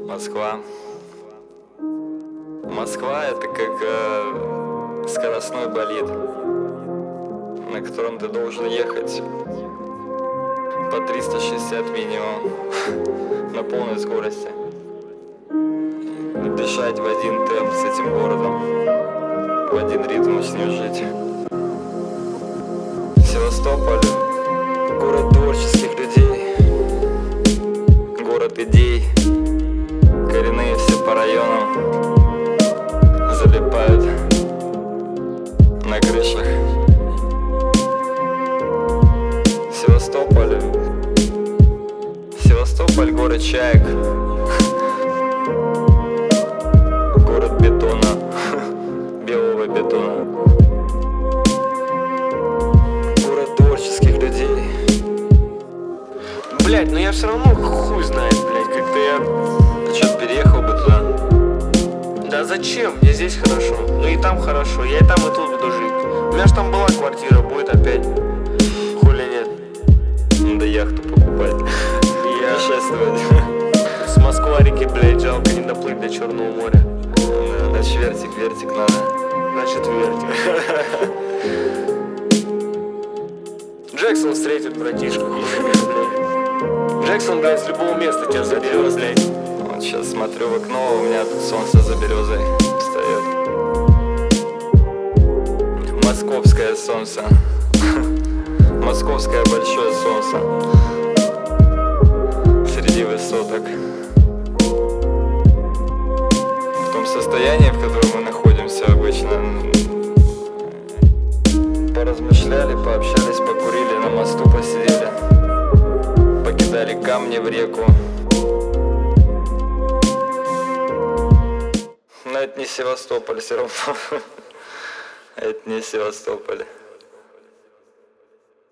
Москва. Москва — это как скоростной болид, на котором ты должен ехать по 360 минимум на полной скорости. Дышать в один темп с этим городом, в один ритм с ним жить. Севастополь — город творческих людей, город идей. Коренные все по районам залипают на крышах. Севастополь — город чаек, город бетона, белого бетона, город творческих людей. Блять, но я все равно хуй знает, блять, как-то я... А чё, переехал бы туда? Да зачем? Мне здесь хорошо. Ну и там хорошо. Я и там, и тут буду жить. У меня ж там была квартира, будет опять. Хули нет. Надо яхту покупать. Я Путешествовать. с Москва-реки, блять, жалко не доплыть до Черного моря. Да, значит, вертик надо. Значит, верьте. Джексон встретит братишку. Джексон, блядь, с любого места тебя заберет, блядь. Вот сейчас смотрю в окно, у меня тут солнце за березой встает. Московское солнце. Московское большое солнце. Среди высоток. В том состоянии, в котором мы находимся обычно, поразмышляли, пообщались, покурили, на мосту посидели, покидали камни в реку. Но это не Севастополь все равно. Это не Севастополь.